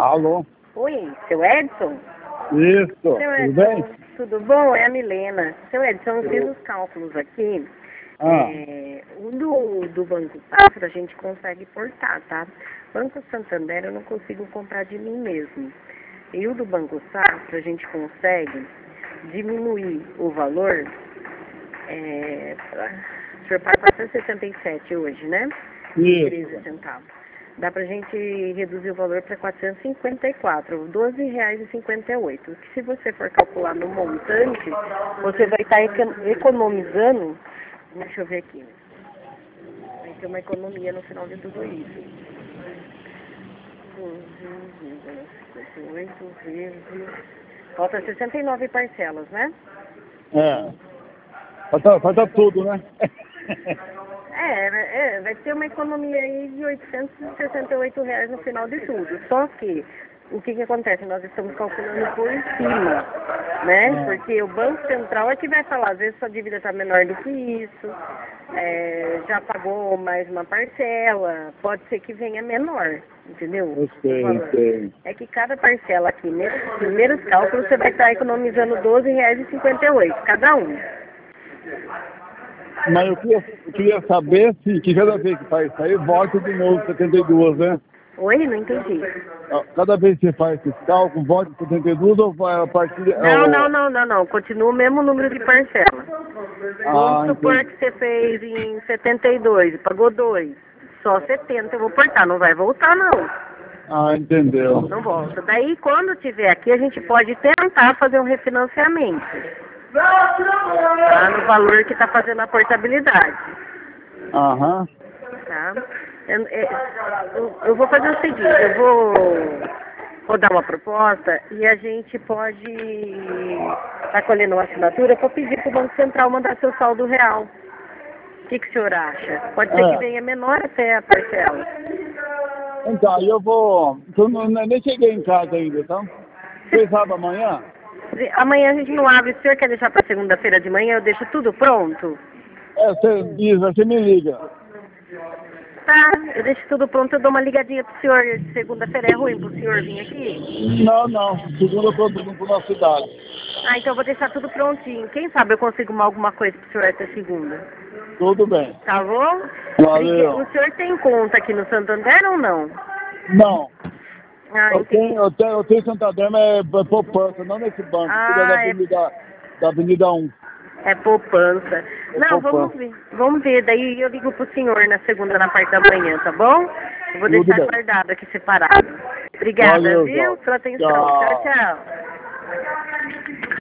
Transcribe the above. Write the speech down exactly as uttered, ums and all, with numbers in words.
Alô? Oi, seu Edson? Isso, Seu tudo Edson, bem? tudo bom? É a Milena. Seu Edson, eu fiz os cálculos aqui. Ah, É, o do, do Banco Safra a gente consegue portar, tá? Banco Santander eu não consigo comprar de mim mesmo. E o do Banco Safra a gente consegue diminuir o valor. É, o senhor paga quatrocentos e sessenta e sete hoje, né? isso. treze centavos. Dá pra gente reduzir o valor para quatrocentos e cinquenta e quatro, doze reais e cinquenta e oito. Que se você for calcular no montante, você vai estar economizando. Deixa eu ver aqui. Vai ter uma economia no final de tudo isso. cinquenta e oito vezes. Falta sessenta e nove parcelas, né? É. Falta, falta tudo, né? É, é, vai ter uma economia aí de oitocentos e sessenta e oito reais no final de tudo. Só que, o que que acontece? Nós estamos calculando por cima, né? Ah. Porque o Banco Central é que vai falar, às vezes sua dívida está menor do que isso, é, já pagou mais uma parcela, pode ser que venha menor, entendeu? Eu sei, O eu valor. sei. É que cada parcela aqui, nesses primeiros cálculos, você vai estar economizando doze reais e cinquenta e oito cada um. Mas eu queria, eu queria saber se que cada vez que faz isso aí, volta de novo setenta e duas, né? Oi, não entendi. Ah, cada vez que você faz esse cálculo, volta de setenta e duas ou vai a partir de... Não, não, ou- não, não, não. Continua o mesmo número de parcelas. Ah, Vamos supor entendi. que você fez em setenta e dois, pagou dois. Só setenta eu vou portar, não vai voltar não. Ah, entendeu. Não volta. Daí quando tiver aqui a gente pode tentar fazer um refinanciamento. Tá? No valor que está fazendo a portabilidade. Aham. Tá? Eu, é, eu, eu vou fazer o seguinte, eu vou, vou dar uma proposta e a gente pode estar colhendo uma assinatura para pedir para o Banco Central mandar seu saldo real. O que, que o senhor acha? Pode ser que É. venha menor até a parcela. Então, aí eu vou... Eu não, nem cheguei em casa ainda, tá? Vocês sabem amanhã? Amanhã a gente não abre, o senhor quer deixar para segunda-feira de manhã, eu deixo tudo pronto? É, você diz, você me liga. Tá, eu deixo tudo pronto, eu dou uma ligadinha pro senhor. Segunda-feira é ruim pro senhor vir aqui? Não, não. Segunda eu tô indo pra uma cidade. Ah, então eu vou deixar tudo prontinho. Quem sabe eu consigo uma, alguma coisa pro senhor essa segunda. Tudo bem. Tá bom? Valeu. O senhor tem conta aqui no Santander ou não? Não. Ah, Eu entendi. tenho, eu tenho, eu tenho Santander, mas é poupança, não nesse banco. Cuida da Ah, é, Avenida, da Avenida um. é poupança. É Não, vamos poupança. ver. Vamos ver. Daí eu ligo pro senhor na segunda, na parte da manhã, tá bom? Eu vou Tudo deixar bem. guardado aqui separado. Obrigada, Valeu, viu? João. Pela atenção. Tchau. Tchau, tchau.